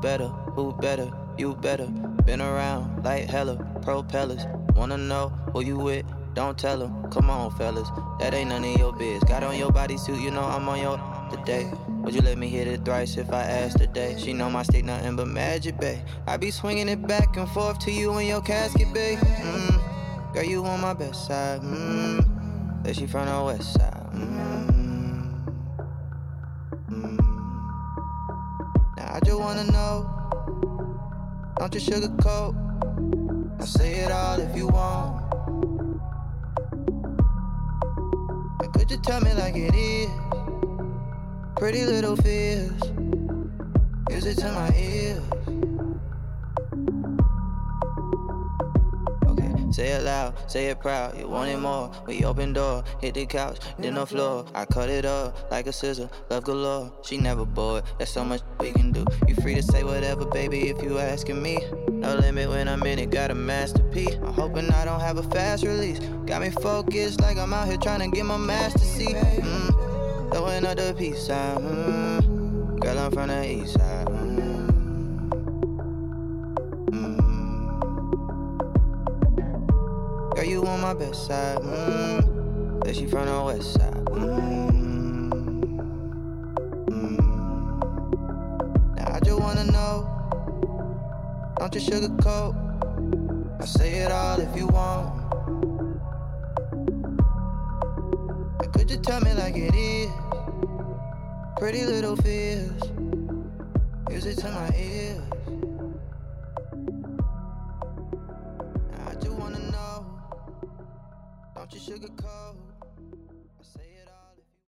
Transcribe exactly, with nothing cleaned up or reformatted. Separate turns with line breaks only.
better, who better, you better. Been around like hella propellers. Wanna know who you with? Don't tell them. Come on, fellas, that ain't none of your biz. Got on your bodysuit, you know I'm on your today. Would you let me hit it thrice if I asked today? She know my stick nothing but magic, babe. I be swinging it back and forth to you in your casket, babe. Mm. Girl, you on my best side. Mm. That she from the west side. Mm. Mm. Now I just wanna know, don't you sugarcoat. I'll say it all if you want. And could you tell me like it is? Pretty little fears, use it to my ears. Okay, say it loud, say it proud. You want it more? We open door, hit the couch, then the floor. I cut it up like a scissor, love galore. She never bored, there's so much we can do. You free to say whatever, baby, if you asking me. No limit when I'm in it, got a masterpiece. I'm hoping I don't have a fast release. Got me focused like I'm out here trying to get my master seat. Mm. Throwing up the peace sign, mm. Girl, I'm from the east side, mm. Mm. Girl, you on my best side, mm. That she from the west side, mm. Mm. Now I just wanna know, don't you sugarcoat. I'll say it all if you want. And could you tell me like it is? Pretty little fears, use it to my ears.